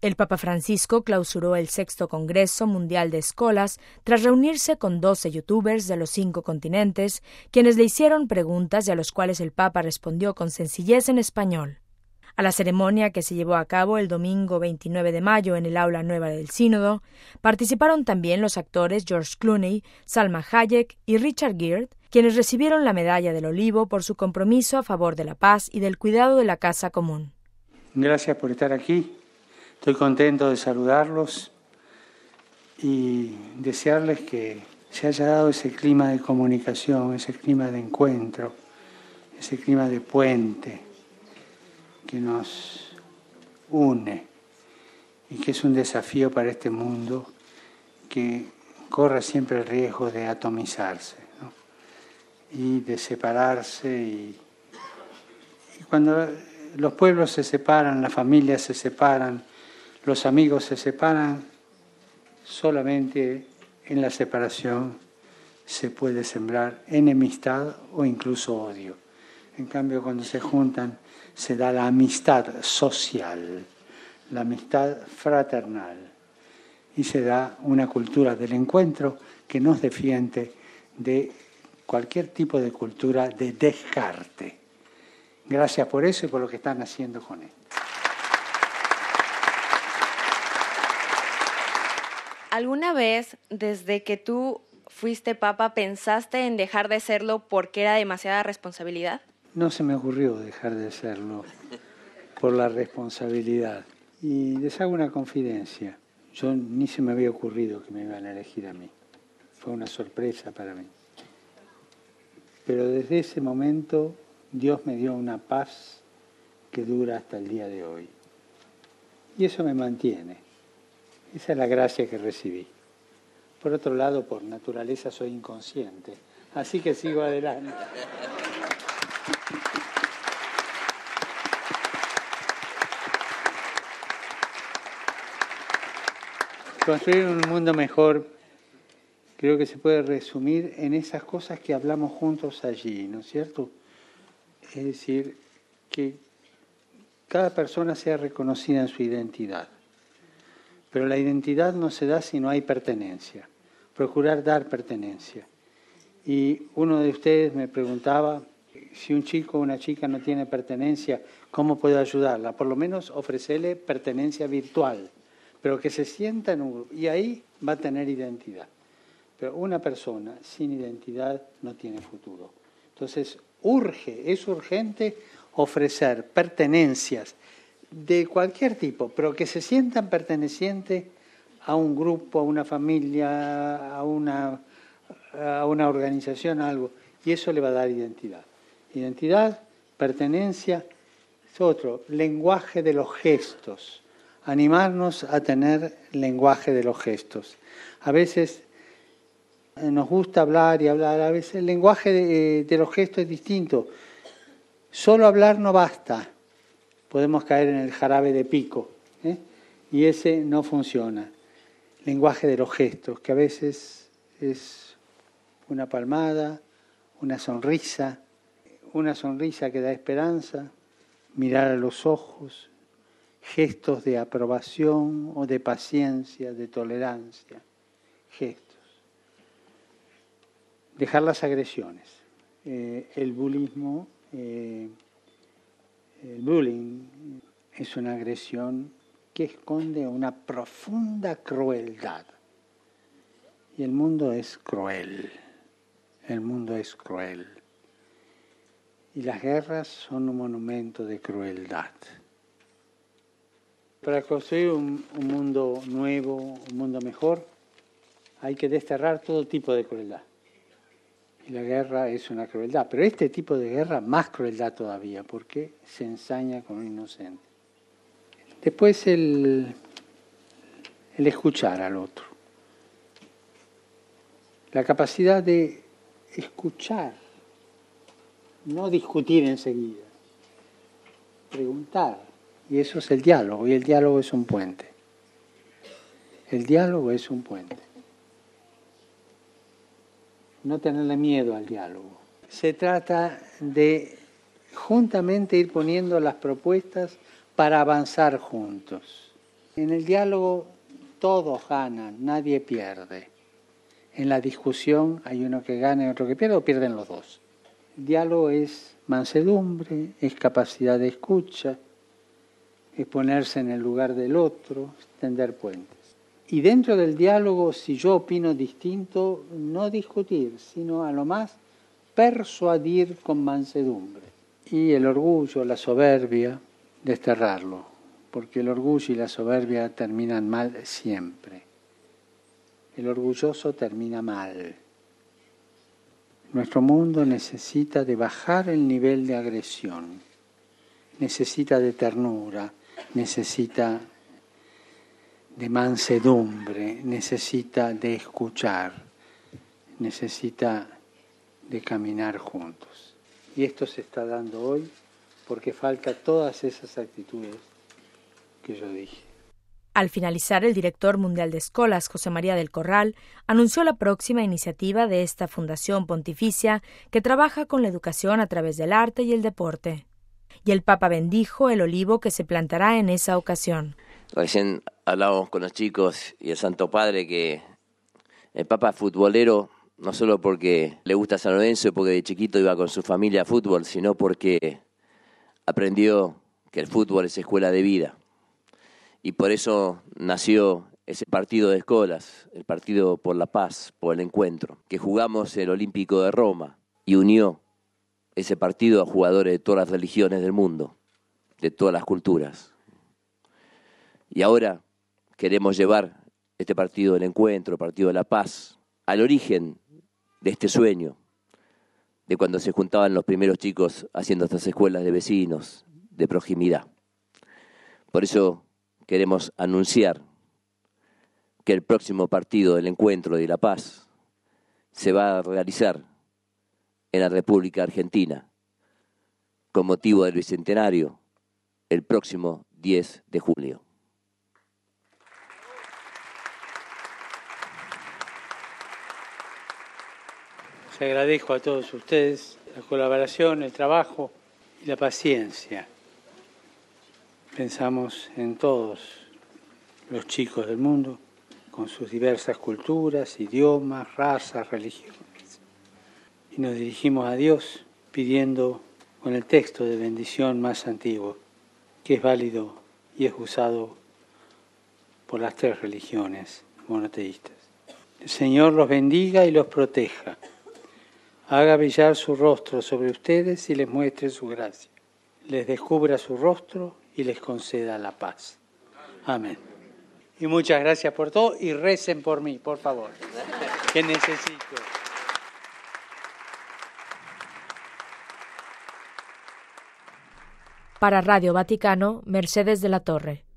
El Papa Francisco clausuró el sexto Congreso Mundial de Escolas tras reunirse con 12 youtubers de los 5 continentes, quienes le hicieron preguntas y a los cuales el Papa respondió con sencillez en español. A la ceremonia, que se llevó a cabo el domingo 29 de mayo en el Aula Nueva del Sínodo, participaron también los actores George Clooney, Salma Hayek y Richard Gere, quienes recibieron la Medalla del Olivo por su compromiso a favor de la paz y del cuidado de la casa común. Gracias por estar aquí. Estoy contento de saludarlos y desearles que se haya dado ese clima de comunicación, ese clima de encuentro, ese clima de puente que nos une y que es un desafío para este mundo que corre siempre el riesgo de atomizarse, ¿no? Y de separarse. Y cuando los pueblos se separan, las familias se separan, los amigos se separan, solamente en la separación se puede sembrar enemistad o incluso odio. En cambio, cuando se juntan, se da la amistad social, la amistad fraternal, y se da una cultura del encuentro que nos defiende de cualquier tipo de cultura de descarte. Gracias por eso y por lo que están haciendo con él. ¿Alguna vez, desde que tú fuiste papa, pensaste en dejar de serlo porque era demasiada responsabilidad? No se me ocurrió dejar de serlo por la responsabilidad. Y les hago una confidencia. Yo ni se me había ocurrido que me iban a elegir a mí. Fue una sorpresa para mí. Pero desde ese momento Dios me dio una paz que dura hasta el día de hoy. Y eso me mantiene. Esa es la gracia que recibí. Por otro lado, por naturaleza soy inconsciente, así que sigo adelante. Construir un mundo mejor creo que se puede resumir en esas cosas que hablamos juntos allí, ¿no es cierto? Es decir, que cada persona sea reconocida en su identidad. Pero la identidad no se da si no hay pertenencia. Procurar dar pertenencia. Y uno de ustedes me preguntaba, si un chico o una chica no tiene pertenencia, ¿cómo puedo ayudarla? Por lo menos ofrecerle pertenencia virtual, pero que se sienta en un grupo. Y ahí va a tener identidad. Pero una persona sin identidad no tiene futuro. Entonces, es urgente ofrecer pertenencias de cualquier tipo, pero que se sientan pertenecientes a un grupo, a una familia, a una organización, a algo. Y eso le va a dar identidad. Identidad, pertenencia, es otro, lenguaje de los gestos. Animarnos a tener lenguaje de los gestos. A veces nos gusta hablar y hablar, a veces el lenguaje de los gestos es distinto. Solo hablar no basta. Podemos caer en el jarabe de pico, y ese no funciona. Lenguaje de los gestos, que a veces es una palmada, una sonrisa que da esperanza, mirar a los ojos, gestos de aprobación o de paciencia, de tolerancia, gestos. Dejar las agresiones. El bullying es una agresión que esconde una profunda crueldad. Y el mundo es cruel. El mundo es cruel. Y las guerras son un monumento de crueldad. Para construir un mundo nuevo, un mundo mejor, hay que desterrar todo tipo de crueldad. Y la guerra es una crueldad, pero este tipo de guerra más crueldad todavía, porque se ensaña con un inocente. Después el escuchar al otro. La capacidad de escuchar, no discutir enseguida, preguntar. Y eso es el diálogo, y el diálogo es un puente. El diálogo es un puente. No tenerle miedo al diálogo. Se trata de juntamente ir poniendo las propuestas para avanzar juntos. En el diálogo todos ganan, nadie pierde. En la discusión hay uno que gana y otro que pierde, o pierden los dos. El diálogo es mansedumbre, es capacidad de escucha, es ponerse en el lugar del otro, es tender puentes. Y dentro del diálogo, si yo opino distinto, no discutir, sino a lo más persuadir con mansedumbre. Y el orgullo, la soberbia, desterrarlo, porque el orgullo y la soberbia terminan mal siempre. El orgulloso termina mal. Nuestro mundo necesita de bajar el nivel de agresión, necesita de ternura, necesita de mansedumbre, necesita de escuchar, necesita de caminar juntos. Y esto se está dando hoy porque falta todas esas actitudes que yo dije. Al finalizar, el director mundial de Escolas, José María del Corral, anunció la próxima iniciativa de esta Fundación Pontificia que trabaja con la educación a través del arte y el deporte. Y el Papa bendijo el olivo que se plantará en esa ocasión. Recién hablábamos con los chicos y el Santo Padre que el Papa es futbolero, no solo porque le gusta San Lorenzo y porque de chiquito iba con su familia a fútbol, sino porque aprendió que el fútbol es escuela de vida. Y por eso nació ese partido de Escolas, el partido por la paz, por el encuentro, que jugamos el Olímpico de Roma y unió ese partido a jugadores de todas las religiones del mundo, de todas las culturas. Y ahora queremos llevar este partido del encuentro, el partido de la paz, al origen de este sueño, de cuando se juntaban los primeros chicos haciendo estas escuelas de vecinos, de proximidad. Por eso queremos anunciar que el próximo partido del encuentro de la paz se va a realizar en la República Argentina con motivo del Bicentenario el próximo 10 de julio. Les agradezco a todos ustedes la colaboración, el trabajo y la paciencia. Pensamos en todos los chicos del mundo, con sus diversas culturas, idiomas, razas, religiones. Y nos dirigimos a Dios pidiendo con el texto de bendición más antiguo, que es válido y es usado por las tres religiones monoteístas. El Señor los bendiga y los proteja. Haga brillar su rostro sobre ustedes y les muestre su gracia. Les descubra su rostro y les conceda la paz. Amén. Y muchas gracias por todo y recen por mí, por favor, que necesito. Para Radio Vaticano, Mercedes de la Torre.